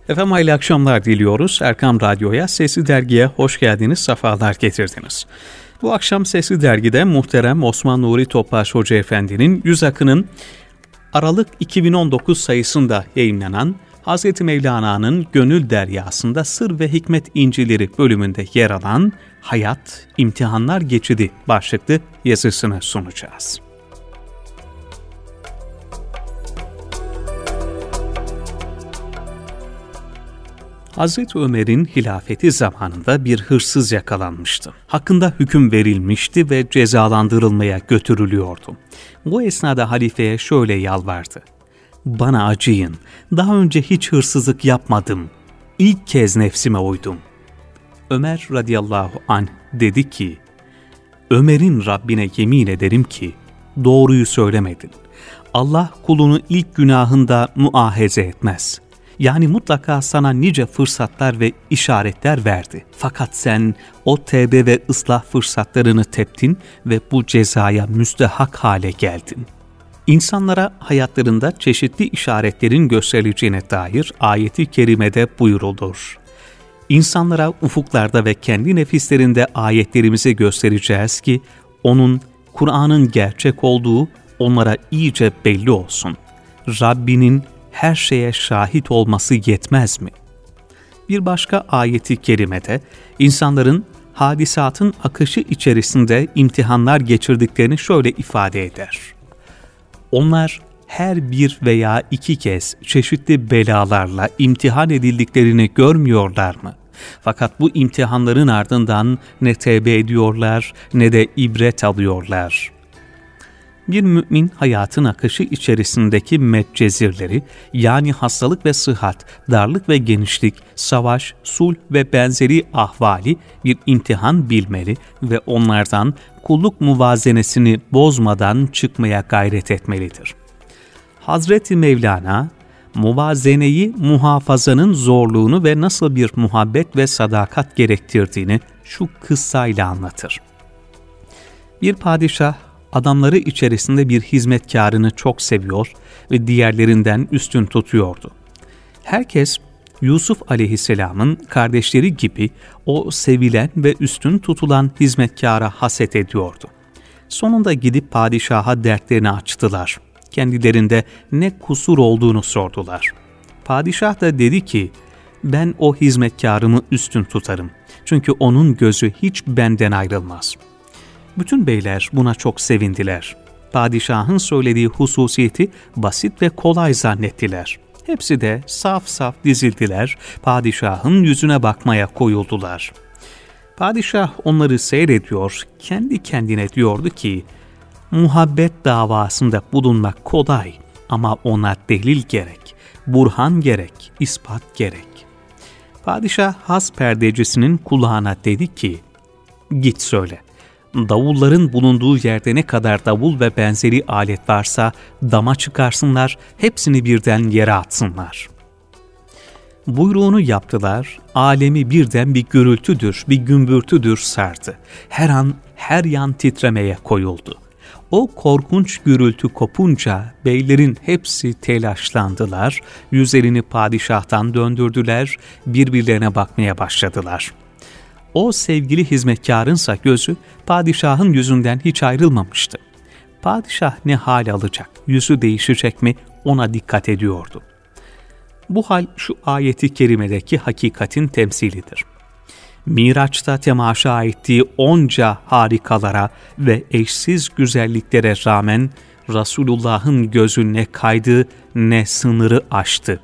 Efendim hayırlı akşamlar diliyoruz. Erkam Radyo'ya, Sesli Dergi'ye hoş geldiniz, sefalar getirdiniz. Bu akşam Sesli Dergi'de muhterem Osman Nuri Topbaş Hoca Efendi'nin 100 Akı'nın Aralık 2019 sayısında yayınlanan Hz. Mevlana'nın Gönül Deryasında Sır ve Hikmet İncileri bölümünde yer alan Hayat, İmtihanlar Geçidi başlıklı yazısını sunacağız. Hazreti Ömer'in hilafeti zamanında bir hırsız yakalanmıştı. Hakkında hüküm verilmişti ve cezalandırılmaya götürülüyordu. Bu esnada halifeye şöyle yalvardı: "Bana acıyın, daha önce hiç hırsızlık yapmadım. İlk kez nefsime uydum." Ömer radıyallahu anh dedi ki, "Ömer'in Rabbine yemin ederim ki doğruyu söylemedin. Allah kulunu ilk günahında muahaze etmez. Yani mutlaka sana nice fırsatlar ve işaretler verdi. Fakat sen o tevbe ve ıslah fırsatlarını teptin ve bu cezaya müstehak hale geldin." İnsanlara hayatlarında çeşitli işaretlerin gösterileceğine dair ayeti kerimede buyurulur. İnsanlara ufuklarda ve kendi nefislerinde ayetlerimizi göstereceğiz ki onun, Kur'an'ın gerçek olduğu onlara iyice belli olsun. Rabbinin her şeye şahit olması yetmez mi? Bir başka ayeti kerimede insanların hadisatın akışı içerisinde imtihanlar geçirdiklerini şöyle ifade eder: "Onlar her bir veya iki kez çeşitli belalarla imtihan edildiklerini görmüyorlar mı? Fakat bu imtihanların ardından ne tevbe ediyorlar ne de ibret alıyorlar." Bir mümin hayatın akışı içerisindeki metcezirleri, yani hastalık ve sıhhat, darlık ve genişlik, savaş, sulh ve benzeri ahvali bir imtihan bilmeli ve onlardan kulluk muvazenesini bozmadan çıkmaya gayret etmelidir. Hazreti Mevlana, muvazeneyi muhafazanın zorluğunu ve nasıl bir muhabbet ve sadakat gerektirdiğini şu kıssayla anlatır. Bir padişah, adamları içerisinde bir hizmetkarını çok seviyor ve diğerlerinden üstün tutuyordu. Herkes Yusuf aleyhisselamın kardeşleri gibi o sevilen ve üstün tutulan hizmetkara haset ediyordu. Sonunda gidip padişaha dertlerini açtılar. Kendilerinde ne kusur olduğunu sordular. Padişah da dedi ki, "Ben o hizmetkarımı üstün tutarım. Çünkü onun gözü hiç benden ayrılmaz." Bütün beyler buna çok sevindiler. Padişahın söylediği hususiyeti basit ve kolay zannettiler. Hepsi de saf saf dizildiler, padişahın yüzüne bakmaya koyuldular. Padişah onları seyrediyor, kendi kendine diyordu ki, "Muhabbet davasında bulunmak kolay ama ona delil gerek, burhan gerek, ispat gerek." Padişah has perdecisinin kulağına dedi ki, "Git söyle. Davulların bulunduğu yerde ne kadar davul ve benzeri alet varsa dama çıkarsınlar, hepsini birden yere atsınlar." Buyruğunu yaptılar, alemi birden bir gürültüdür, bir gümbürtüdür sardı. Her an her yan titremeye koyuldu. O korkunç gürültü kopunca beylerin hepsi telaşlandılar, yüzlerini padişahtan döndürdüler, birbirlerine bakmaya başladılar. O sevgili hizmetkarınsa gözü padişahın yüzünden hiç ayrılmamıştı. Padişah ne hal alacak, yüzü değişecek mi ona dikkat ediyordu. Bu hal şu ayeti kerimedeki hakikatin temsilidir. Miraç'ta temaşa ettiği onca harikalara ve eşsiz güzelliklere rağmen Resulullah'ın gözü ne kaydı ne sınırı aştı.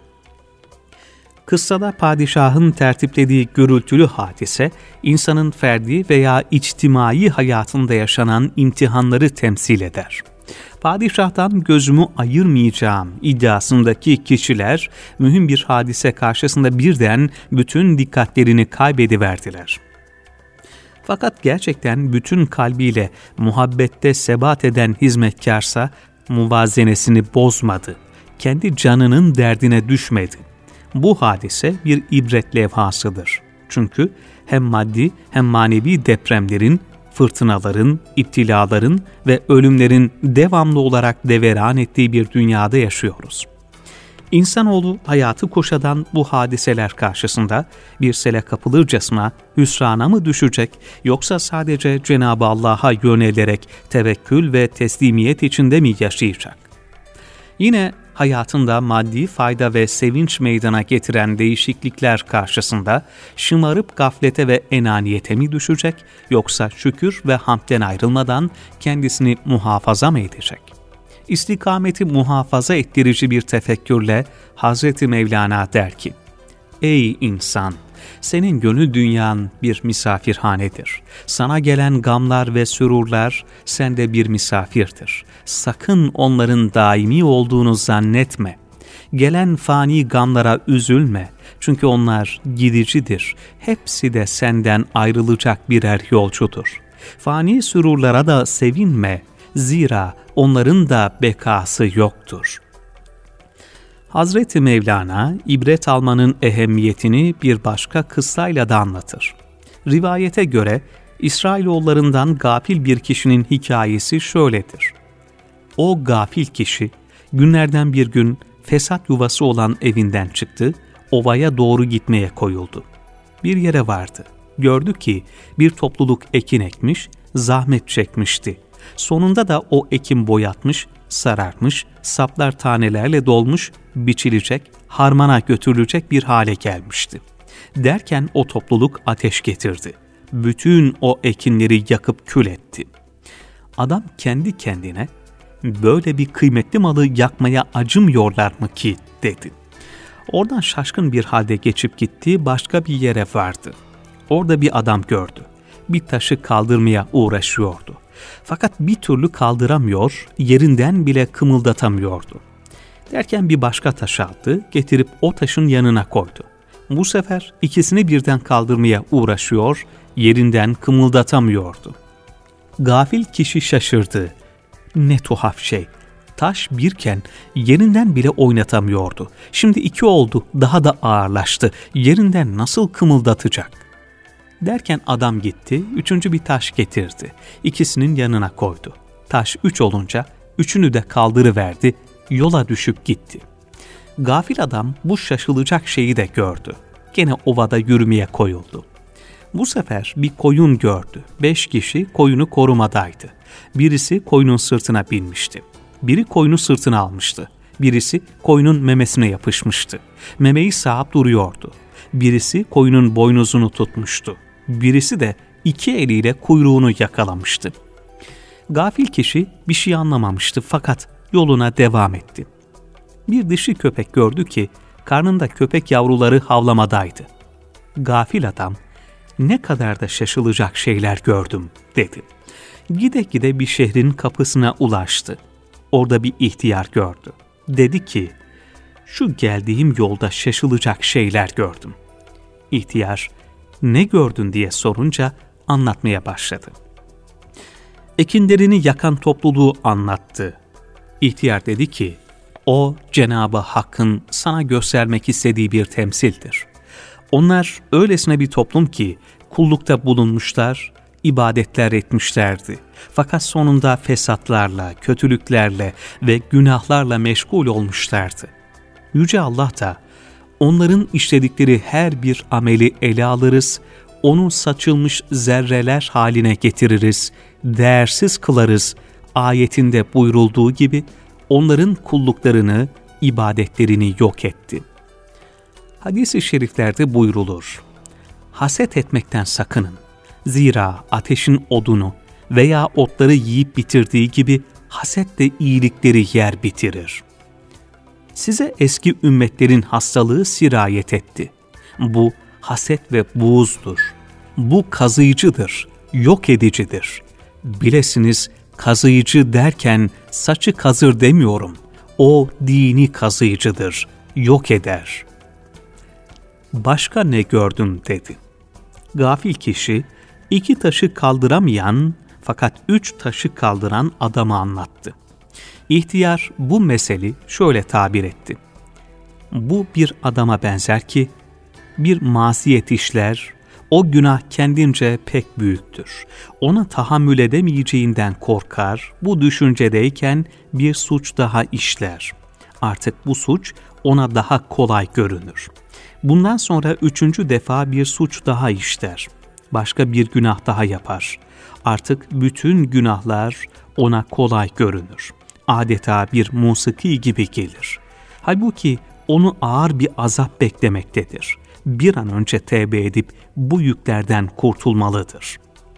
Kıssada padişahın tertiplediği gürültülü hadise, insanın ferdi veya içtimai hayatında yaşanan imtihanları temsil eder. Padişahtan gözümü ayırmayacağım iddiasındaki kişiler, mühim bir hadise karşısında birden bütün dikkatlerini kaybediverdiler. Fakat gerçekten bütün kalbiyle muhabbette sebat eden hizmetkarsa, muvazenesini bozmadı, kendi canının derdine düşmedi. Bu hadise bir ibret levhasıdır. Çünkü hem maddi hem manevi depremlerin, fırtınaların, iptilaların ve ölümlerin devamlı olarak deveran ettiği bir dünyada yaşıyoruz. İnsanoğlu hayatı kuşatan bu hadiseler karşısında bir sele kapılırcasına hüsrana mı düşecek, yoksa sadece Cenab-ı Allah'a yönelerek tevekkül ve teslimiyet içinde mi yaşayacak? Yine hayatında maddi fayda ve sevinç meydana getiren değişiklikler karşısında şımarıp gaflete ve enaniyete mi düşecek, yoksa şükür ve hamden ayrılmadan kendisini muhafaza mı edecek? İstikameti muhafaza ettirici bir tefekkürle Hazreti Mevlana der ki, "Ey insan! Senin gönül dünyan bir misafirhanedir. Sana gelen gamlar ve sürurlar sende bir misafirdir. Sakın onların daimi olduğunu zannetme. Gelen fani gamlara üzülme. Çünkü onlar gidicidir. Hepsi de senden ayrılacak birer yolcudur. Fani sürurlara da sevinme. Zira onların da bekası yoktur." Hazreti Mevlana, ibret almanın ehemmiyetini bir başka kıssayla da anlatır. Rivayete göre, İsrailoğullarından gafil bir kişinin hikayesi şöyledir. O gafil kişi, günlerden bir gün fesat yuvası olan evinden çıktı, ovaya doğru gitmeye koyuldu. Bir yere vardı. Gördü ki bir topluluk ekin ekmiş, zahmet çekmişti. Sonunda da o ekin boyatmış, sararmış, saplar tanelerle dolmuş, biçilecek, harmana götürülecek bir hale gelmişti. Derken o topluluk ateş getirdi. Bütün o ekinleri yakıp kül etti. Adam kendi kendine, "Böyle bir kıymetli malı yakmaya acımıyorlar mı ki?" dedi. Oradan şaşkın bir halde geçip gitti, başka bir yere vardı. Orada bir adam gördü. Bir taşı kaldırmaya uğraşıyordu. Fakat bir türlü kaldıramıyor, yerinden bile kımıldatamıyordu. Derken bir başka taş aldı, getirip o taşın yanına koydu. Bu sefer ikisini birden kaldırmaya uğraşıyor, yerinden kımıldatamıyordu. Gafil kişi şaşırdı. Ne tuhaf şey! Taş birken yerinden bile oynatamıyordu. Şimdi iki oldu, daha da ağırlaştı. Yerinden nasıl kımıldatacak? Derken adam gitti, üçüncü bir taş getirdi. İkisinin yanına koydu. Taş 3 olunca üçünü de kaldırıverdi, yola düşüp gitti. Gafil adam bu şaşılacak şeyi de gördü. Gene ovada yürümeye koyuldu. Bu sefer bir koyun gördü. 5 kişi koyunu korumadaydı. Birisi koyunun sırtına binmişti. Biri koyunu sırtına almıştı. Birisi koyunun memesine yapışmıştı. Memeyi sağıp duruyordu. Birisi koyunun boynuzunu tutmuştu. Birisi de 2 eliyle kuyruğunu yakalamıştı. Gafil kişi bir şey anlamamıştı fakat yoluna devam etti. Bir dişi köpek gördü ki karnında köpek yavruları havlamadaydı. Gafil adam, "Ne kadar da şaşılacak şeyler gördüm," dedi. Gide gide bir şehrin kapısına ulaştı. Orada bir ihtiyar gördü. Dedi ki, "Şu geldiğim yolda şaşılacak şeyler gördüm." İhtiyar, "Ne gördün?" diye sorunca anlatmaya başladı. Ekinlerini yakan topluluğu anlattı. İhtiyar dedi ki, "O Cenab-ı Hakk'ın sana göstermek istediği bir temsildir. Onlar öylesine bir toplum ki kullukta bulunmuşlar, ibadetler etmişlerdi. Fakat sonunda fesatlarla, kötülüklerle ve günahlarla meşgul olmuşlardı. Yüce Allah da onların işledikleri her bir ameli ele alırız, onu saçılmış zerreler haline getiririz, değersiz kılarız. Ayetinde buyurulduğu gibi onların kulluklarını, ibadetlerini yok etti." Hadis-i şeriflerde buyrulur. Haset etmekten sakının. Zira ateşin odunu veya otları yiyip bitirdiği gibi haset de iyilikleri yer bitirir. Size eski ümmetlerin hastalığı sirayet etti. Bu haset ve buğuzdur. Bu kazıyıcıdır, yok edicidir. Bilesiniz, kazıyıcı derken saçı kazır demiyorum. O dini kazıyıcıdır, yok eder. "Başka ne gördün?" dedi. Gafil kişi 2 taşı kaldıramayan fakat 3 taşı kaldıran adamı anlattı. İhtiyar bu meseleyi şöyle tabir etti. "Bu bir adama benzer ki bir masiyet işler, o günah kendince pek büyüktür. Ona tahammül edemeyeceğinden korkar, bu düşüncedeyken bir suç daha işler. Artık bu suç ona daha kolay görünür. Bundan sonra 3. defa bir suç daha işler. Başka bir günah daha yapar. Artık bütün günahlar ona kolay görünür. Adeta bir musiki gibi gelir. Halbuki onu ağır bir azap beklemektedir. Bir an önce tevbe edip bu yüklerden kurtulmalıdır.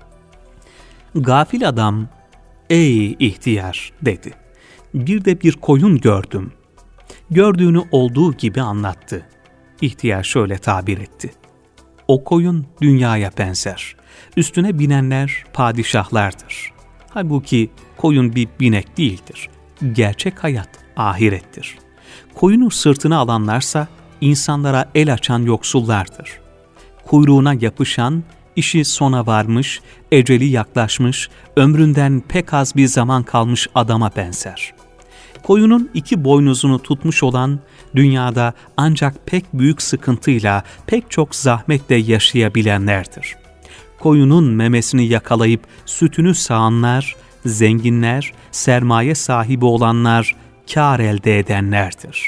Gafil adam, "Ey ihtiyar," dedi. "Bir de bir koyun gördüm." Gördüğünü olduğu gibi anlattı. İhtiyar şöyle tabir etti: "O koyun dünyaya benzer. Üstüne binenler padişahlardır. Halbuki koyun bir binek değildir. Gerçek hayat ahirettir. Koyunu sırtına alanlarsa insanlara el açan yoksullardır. Kuyruğuna yapışan, işi sona varmış, eceli yaklaşmış, ömründen pek az bir zaman kalmış adama benzer. Koyunun 2 boynuzunu tutmuş olan, dünyada ancak pek büyük sıkıntıyla, pek çok zahmetle yaşayabilenlerdir. Koyunun memesini yakalayıp sütünü sağanlar, zenginler, sermaye sahibi olanlar, kâr elde edenlerdir.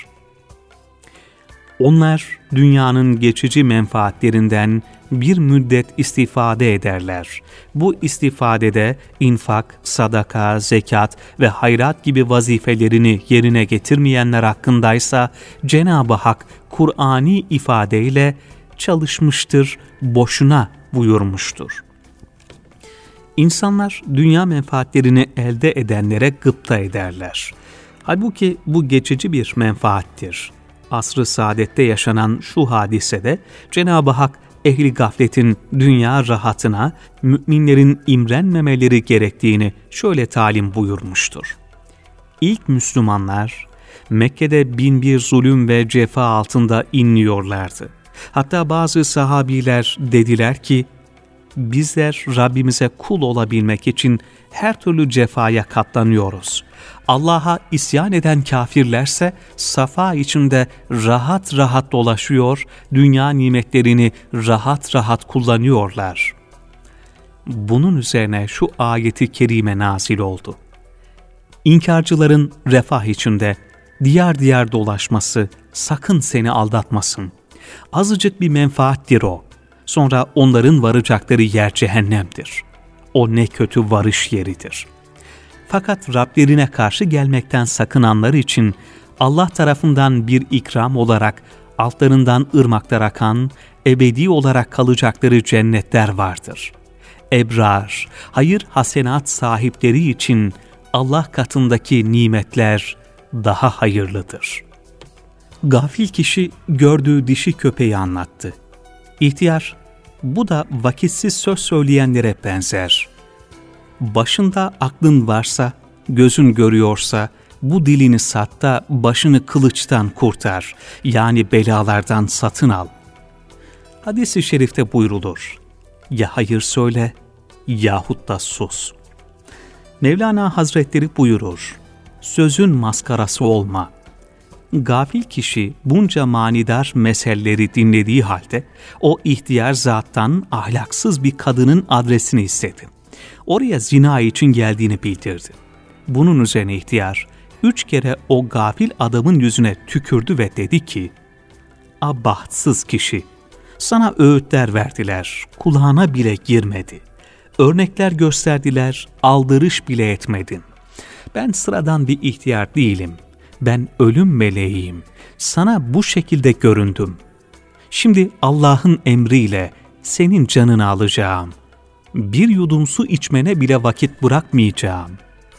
Onlar dünyanın geçici menfaatlerinden bir müddet istifade ederler. Bu istifadede infak, sadaka, zekat ve hayrat gibi vazifelerini yerine getirmeyenler hakkındaysa Cenab-ı Hak Kur'ani ifadeyle çalışmıştır, boşuna buyurmuştur. İnsanlar dünya menfaatlerini elde edenlere gıpta ederler. Halbuki bu geçici bir menfaattir. Asr-ı saadette yaşanan şu hadisede Cenab-ı Hak ehli gafletin dünya rahatına, müminlerin imrenmemeleri gerektiğini şöyle talim buyurmuştur. İlk Müslümanlar Mekke'de 1001 zulüm ve cefa altında inliyorlardı. Hatta bazı sahabiler dediler ki, bizler Rabbimize kul olabilmek için her türlü cefaya katlanıyoruz. Allah'a isyan eden kafirlerse safa içinde rahat rahat dolaşıyor, dünya nimetlerini rahat rahat kullanıyorlar. Bunun üzerine şu ayeti kerime nazil oldu. İnkarcıların refah içinde diyar diyar dolaşması sakın seni aldatmasın. Azıcık bir menfaattir o. Sonra onların varacakları yer cehennemdir. O ne kötü varış yeridir. Fakat Rablerine karşı gelmekten sakınanlar için Allah tarafından bir ikram olarak altlarından ırmaklar akan, ebedi olarak kalacakları cennetler vardır. Ebrar, hayır hasenat sahipleri için Allah katındaki nimetler daha hayırlıdır. Gafil kişi gördüğü dişi köpeği anlattı. İhtiyar, bu da vakitsiz söz söyleyenlere benzer. Başında aklın varsa, gözün görüyorsa, bu dilini sat da başını kılıçtan kurtar, yani belalardan satın al. Hadis-i şerifte buyrulur, ya hayır söyle, yahut da sus. Mevlana Hazretleri buyurur, sözün maskarası olma. Gafil kişi bunca manidar meseleleri dinlediği halde o ihtiyar zattan ahlaksız bir kadının adresini istedi. Oraya zina için geldiğini bildirdi. Bunun üzerine ihtiyar 3 kere o gafil adamın yüzüne tükürdü ve dedi ki, bahtsız kişi, sana öğütler verdiler, kulağına bile girmedi. Örnekler gösterdiler, aldırış bile etmedin. Ben sıradan bir ihtiyar değilim. Ben ölüm meleğiyim. Sana bu şekilde göründüm. Şimdi Allah'ın emriyle senin canını alacağım. Bir yudum su içmene bile vakit bırakmayacağım.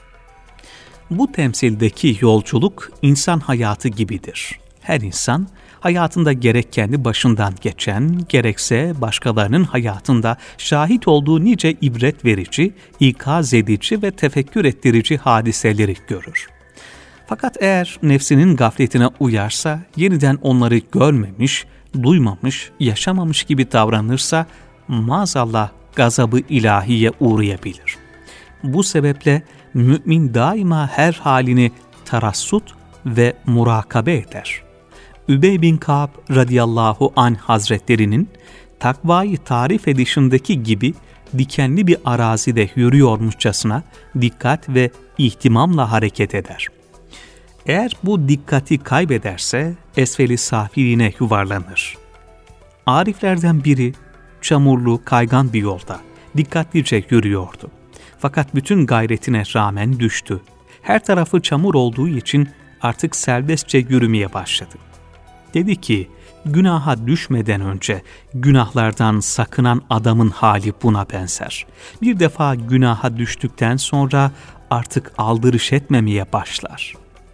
Bu temsildeki yolculuk insan hayatı gibidir. Her insan hayatında gerek kendi başından geçen, gerekse başkalarının hayatında şahit olduğu nice ibret verici, ikaz edici ve tefekkür ettirici hadiseleri görür. Fakat eğer nefsinin gafletine uyarsa, yeniden onları görmemiş, duymamış, yaşamamış gibi davranırsa, maazallah gazabı ilahiye uğrayabilir. Bu sebeple mümin daima her halini tarassut ve murakabe eder. Übey bin Ka'b radıyallahu anh hazretlerinin takvayı tarif edişindeki gibi dikenli bir arazide yürüyormuşçasına dikkat ve ihtimamla hareket eder. Eğer bu dikkati kaybederse esfeli safiline yuvarlanır. Ariflerden biri çamurlu, kaygan bir yolda dikkatlice yürüyordu. Fakat bütün gayretine rağmen düştü. Her tarafı çamur olduğu için artık serbestçe yürümeye başladı. Dedi ki, günaha düşmeden önce günahlardan sakınan adamın hali buna benzer. Bir defa günaha düştükten sonra artık aldırış etmemeye başlar.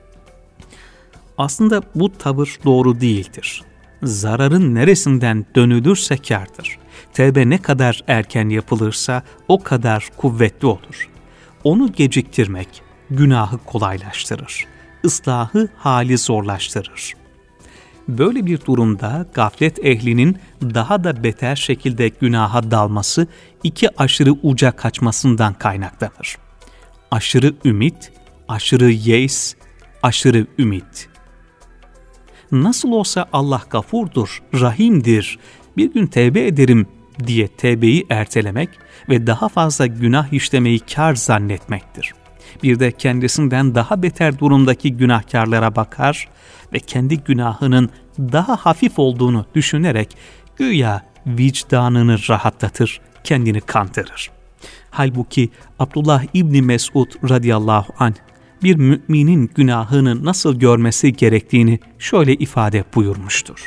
Aslında bu tavır doğru değildir. Zararın neresinden dönülürse kârdır. Tevbe ne kadar erken yapılırsa o kadar kuvvetli olur. Onu geciktirmek günahı kolaylaştırır. Islahı hali zorlaştırır. Böyle bir durumda gaflet ehlinin daha da beter şekilde günaha dalması iki aşırı uca kaçmasından kaynaklanır. Aşırı ümit, aşırı yeis, aşırı ümit. Nasıl olsa Allah gafurdur, rahimdir, bir gün tevbe ederim diye tevbeyi ertelemek ve daha fazla günah işlemeyi kâr zannetmektir. Bir de kendisinden daha beter durumdaki günahkarlara bakar ve kendi günahının daha hafif olduğunu düşünerek güya vicdanını rahatlatır, kendini kandırır. Halbuki Abdullah İbni Mesud radıyallahu anh bir müminin günahını nasıl görmesi gerektiğini şöyle ifade buyurmuştur.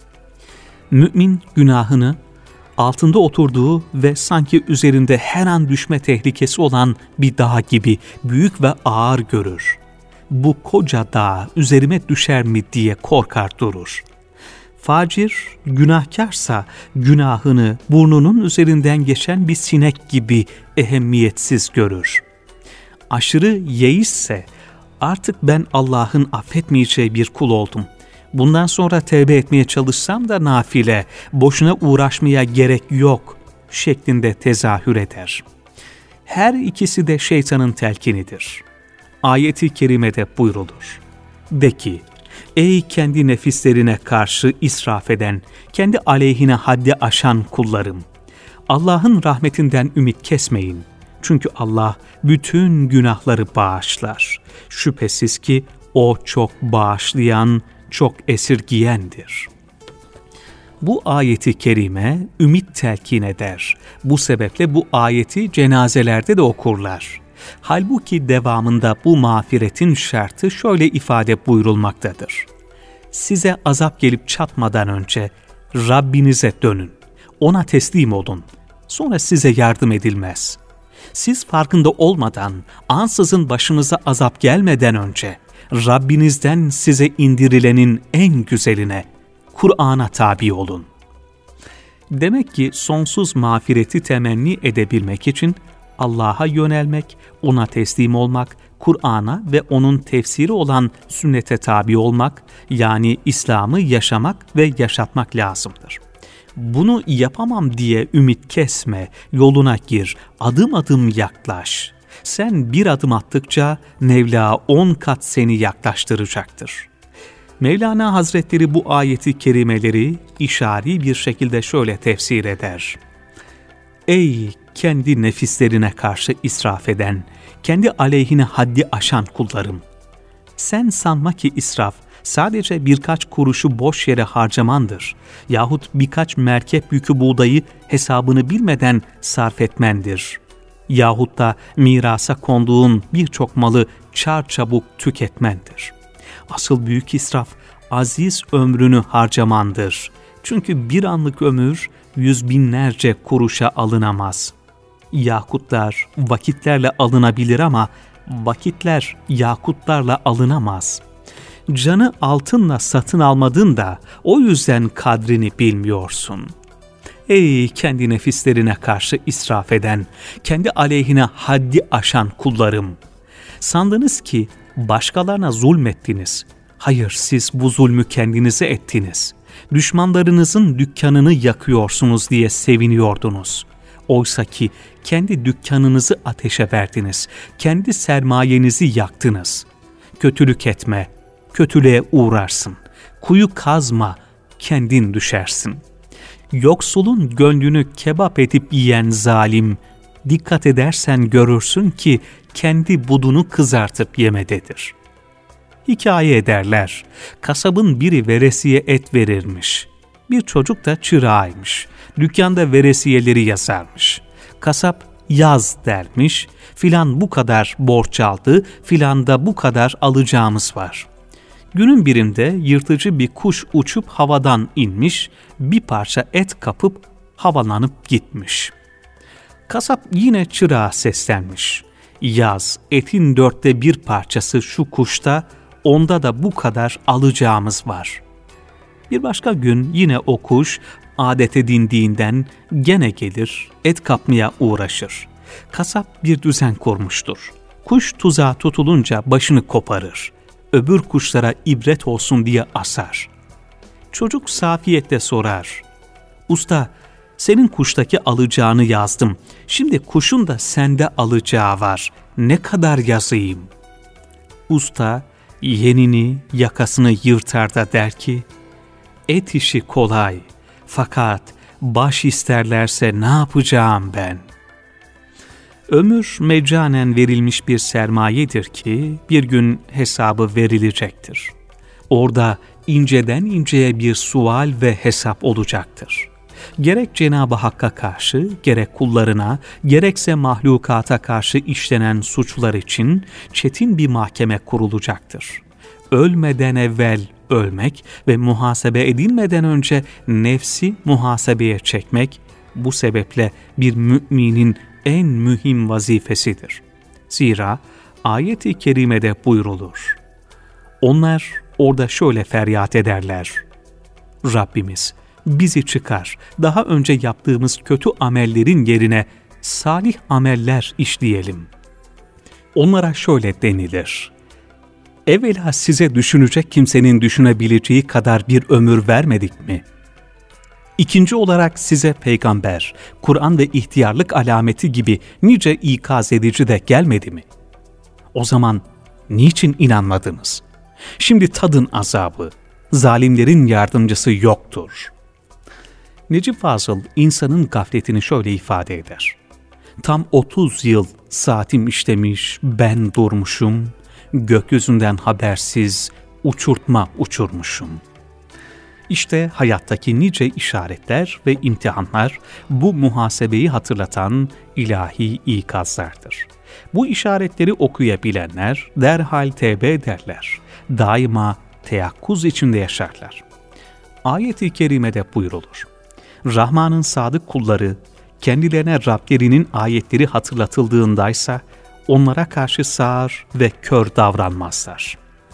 Mümin günahını altında oturduğu ve sanki üzerinde her an düşme tehlikesi olan bir dağ gibi büyük ve ağır görür. Bu koca dağ üzerime düşer mi diye korkar durur. Facir, günahkarsa günahını burnunun üzerinden geçen bir sinek gibi ehemmiyetsiz görür. Aşırı yeisse artık ben Allah'ın affetmeyeceği bir kul oldum. Bundan sonra tevbe etmeye çalışsam da nafile, boşuna uğraşmaya gerek yok şeklinde tezahür eder. Her ikisi de şeytanın telkinidir. Ayet-i kerimede buyrulur. De ki, ey kendi nefislerine karşı israf eden, kendi aleyhine haddi aşan kullarım! Allah'ın rahmetinden ümit kesmeyin. Çünkü Allah bütün günahları bağışlar. Şüphesiz ki O çok bağışlayan, çok esirgiyendir. Bu ayeti kerime ümit telkin eder. Bu sebeple bu ayeti cenazelerde de okurlar. Halbuki devamında bu mağfiretin şartı şöyle ifade buyurulmaktadır. Size azap gelip çatmadan önce Rabbinize dönün, ona teslim olun. Sonra size yardım edilmez. Siz farkında olmadan, ansızın başınıza azap gelmeden önce Rabbinizden size indirilenin en güzeline, Kur'an'a tabi olun. Demek ki sonsuz mağfireti temenni edebilmek için Allah'a yönelmek, ona teslim olmak, Kur'an'a ve onun tefsiri olan sünnete tabi olmak, yani İslam'ı yaşamak ve yaşatmak lazımdır. Bunu yapamam diye ümit kesme, yoluna gir, adım adım yaklaş. Sen bir adım attıkça Mevla 10 kat seni yaklaştıracaktır. Mevlana Hazretleri bu ayeti kerimeleri işari bir şekilde şöyle tefsir eder. Ey kendi nefislerine karşı israf eden, kendi aleyhine haddi aşan kullarım! Sen sanma ki israf sadece birkaç kuruşu boş yere harcamandır yahut birkaç merkep yükü buğdayı hesabını bilmeden sarf etmendir. Yahut da mirasa konduğun birçok malı çarçabuk tüketmendir. Asıl büyük israf aziz ömrünü harcamandır. Çünkü bir anlık ömür 100.000'lerce kuruşa alınamaz. Yakutlar vakitlerle alınabilir ama vakitler yakutlarla alınamaz. Canı altınla satın almadın da o yüzden kadrini bilmiyorsun. Ey kendi nefislerine karşı israf eden, kendi aleyhine haddi aşan kullarım! Sandınız ki başkalarına zulmettiniz. Hayır, siz bu zulmü kendinize ettiniz. Düşmanlarınızın dükkanını yakıyorsunuz diye seviniyordunuz. Oysa ki kendi dükkanınızı ateşe verdiniz, kendi sermayenizi yaktınız. Kötülük etme, kötülüğe uğrarsın. Kuyu kazma, kendin düşersin. Yoksulun gönlünü kebap edip yiyen zalim, dikkat edersen görürsün ki kendi budunu kızartıp yemededir. hikaye ederler. Kasabın biri veresiye et verirmiş. Bir çocuk da çırağıymış. Dükkanda veresiyeleri yazarmış. Kasap yaz dermiş, filan bu kadar borç aldı, filan da bu kadar alacağımız var. Günün birinde yırtıcı bir kuş uçup havadan inmiş, bir parça et kapıp havalanıp gitmiş. Kasap yine çırağa seslenmiş. Yaz, etin 1/4 parçası şu kuşta, onda da bu kadar alacağımız var. Bir başka gün yine o kuş adet edindiğinden gene gelir, et kapmaya uğraşır. Kasap bir düzen kurmuştur. Kuş tuzağa tutulunca başını koparır. Öbür kuşlara ibret olsun diye asar. Çocuk safiyetle sorar. Usta, senin kuştaki alacağını yazdım. Şimdi kuşun da sende alacağı var. Ne kadar yazayım? Usta yenini yakasını yırtar da der ki, et işi kolay, fakat baş isterlerse ne yapacağım ben? Ömür mecanen verilmiş bir sermayedir ki bir gün hesabı verilecektir. Orada inceden inceye bir sual ve hesap olacaktır. Gerek Cenab-ı Hakk'a karşı, gerek kullarına, gerekse mahlukata karşı işlenen suçlar için çetin bir mahkeme kurulacaktır. Ölmeden evvel ölmek ve muhasebe edilmeden önce nefsi muhasebeye çekmek, bu sebeple bir müminin en mühim vazifesidir. Zira ayet-i kerimede buyrulur. Onlar orada şöyle feryat ederler. Rabbimiz bizi çıkar, daha önce yaptığımız kötü amellerin yerine salih ameller işleyelim. Onlara şöyle denilir. Evvela size düşünecek kimsenin düşünebileceği kadar bir ömür vermedik mi? İkinci olarak size peygamber, Kur'an ve ihtiyarlık alameti gibi nice ikaz edici de gelmedi mi? O zaman niçin inanmadınız? Şimdi tadın azabı, zalimlerin yardımcısı yoktur. Necip Fazıl insanın gafletini şöyle ifade eder. Tam 30 yıl saatim işlemiş, ben durmuşum, gökyüzünden habersiz uçurtma uçurmuşum. İşte hayattaki nice işaretler ve imtihanlar bu muhasebeyi hatırlatan ilahi ikazlardır. Bu işaretleri okuyabilenler derhal tevbe ederler. Daima teyakkuz içinde yaşarlar. Ayet-i kerimede buyrulur. Rahman'ın sadık kulları kendilerine Rablerinin ayetleri hatırlatıldığındaysa onlara karşı sağır ve kör davranmazlar.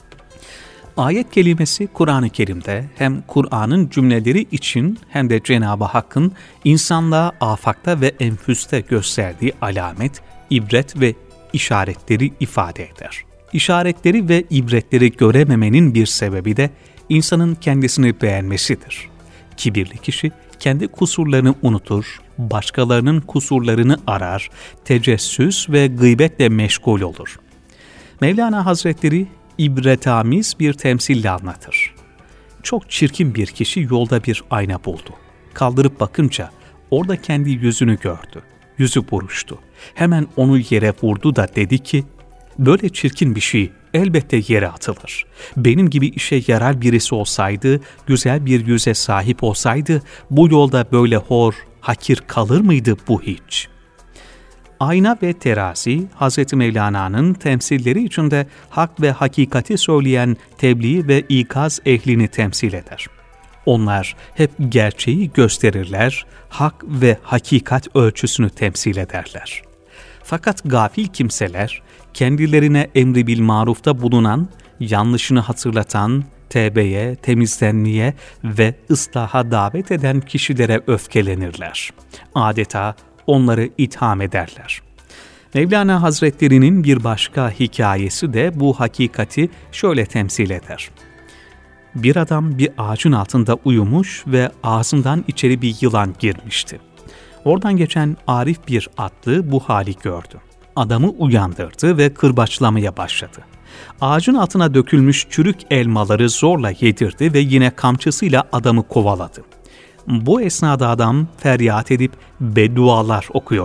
Ayet kelimesi Kur'an-ı Kerim'de hem Kur'an'ın cümleleri için hem de Cenab-ı Hakk'ın insanlığa afakta ve enfüste gösterdiği alamet, ibret ve işaretleri ifade eder. İşaretleri ve ibretleri görememenin bir sebebi de insanın kendisini beğenmesidir. Kibirli kişi kendi kusurlarını unutur, başkalarının kusurlarını arar, tecessüs ve gıybetle meşgul olur. Mevlana Hazretleri ibretamiz bir temsille anlatır. Çok çirkin bir kişi yolda bir ayna buldu. Kaldırıp bakınca orada kendi yüzünü gördü. Yüzü buruştu. Hemen onu yere vurdu da dedi ki, böyle çirkin bir şey elbette yere atılır. Benim gibi işe yarar birisi olsaydı, güzel bir yüze sahip olsaydı, bu yolda böyle hor, hakir kalır mıydı bu hiç? Ayna ve terazi, Hz. Mevlana'nın temsilleri içinde hak ve hakikati söyleyen tebliğ ve ikaz ehlini temsil eder. Onlar hep gerçeği gösterirler, hak ve hakikat ölçüsünü temsil ederler. Fakat gafil kimseler, kendilerine emri bil marufta bulunan, yanlışını hatırlatan, tevbeye, temizlenmeye ve ıslaha davet eden kişilere öfkelenirler. Adeta onları itham ederler. Mevlana Hazretleri'nin bir başka hikayesi de bu hakikati şöyle temsil eder. Bir adam bir ağacın altında uyumuş ve ağzından içeri bir yılan girmişti. Oradan geçen arif bir atlı bu hali gördü. Adamı uyandırdı ve kırbaçlamaya başladı. Ağacın altına dökülmüş çürük elmaları zorla yedirdi ve yine kamçısıyla adamı kovaladı. Bu esnada adam feryat edip beddualar okuyordu.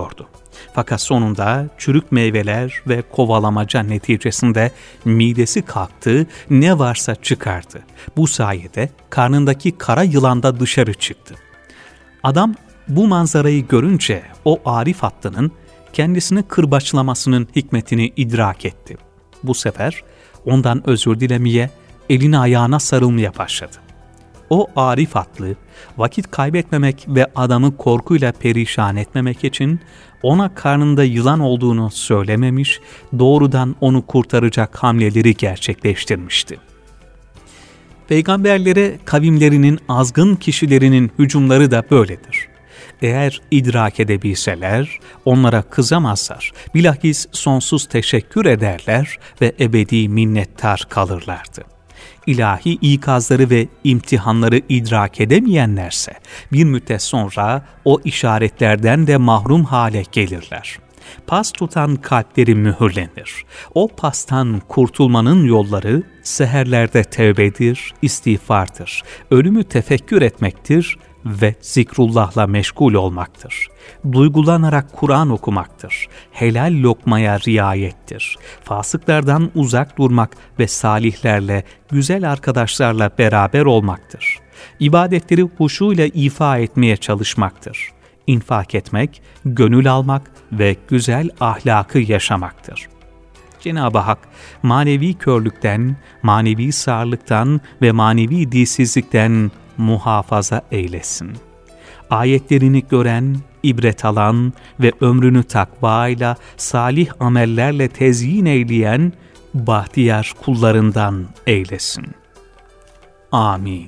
Fakat sonunda çürük meyveler ve kovalamaca neticesinde midesi kalktı, ne varsa çıkardı. Bu sayede karnındaki kara yılan da dışarı çıktı. Adam bu manzarayı görünce o Arif atlının kendisini kırbaçlamasının hikmetini idrak etti. Bu sefer ondan özür dilemeye, eline ayağına sarılmaya başladı. O Arif atlı vakit kaybetmemek ve adamı korkuyla perişan etmemek için ona karnında yılan olduğunu söylememiş, doğrudan onu kurtaracak hamleleri gerçekleştirmişti. Peygamberlere kavimlerinin azgın kişilerinin hücumları da böyledir. Eğer idrak edebilseler onlara kızamazlar, bilakis sonsuz teşekkür ederler ve ebedi minnettar kalırlardı. İlahi ikazları ve imtihanları idrak edemeyenlerse bir müddet sonra o işaretlerden de mahrum hale gelirler. Pas tutan kalpleri mühürlenir. O pastan kurtulmanın yolları seherlerde tevbedir, istiğfardır, ölümü tefekkür etmektir ve zikrullahla meşgul olmaktır. Duygulanarak Kur'an okumaktır. Helal lokmaya riayettir. Fasıklardan uzak durmak ve salihlerle, güzel arkadaşlarla beraber olmaktır. İbadetleri huşuyla ifa etmeye çalışmaktır. İnfak etmek, gönül almak ve güzel ahlakı yaşamaktır. Cenab-ı Hak manevi körlükten, manevi sağırlıktan ve manevi dilsizlikten muhafaza eylesin. Ayetlerini gören, ibret alan ve ömrünü takvayla, salih amellerle tezyin eyleyen bahtiyar kullarından eylesin. Amin.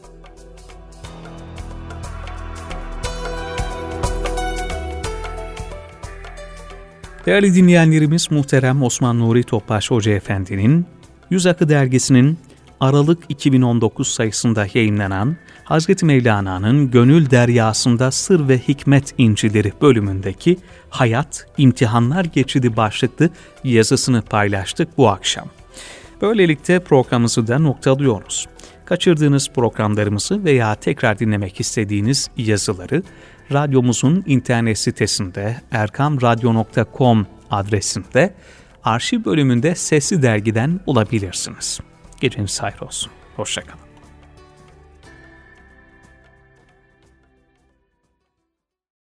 Değerli dinleyenlerimiz, muhterem Osman Nuri Topbaş Hoca Efendi'nin Yüz Akı Dergisi'nin Aralık 2019 sayısında yayınlanan Hazreti Mevlana'nın Gönül Deryasında Sır ve Hikmet İncileri bölümündeki Hayat, İmtihanlar Geçidi başlıklı yazısını paylaştık bu akşam. Böylelikle programımızı da noktalıyoruz. Kaçırdığınız programlarımızı veya tekrar dinlemek istediğiniz yazıları radyomuzun internet sitesinde erkamradyo.com adresinde arşiv bölümünde Sesli Dergi'den bulabilirsiniz. Geceniz hayır olsun. Hoşça kalın.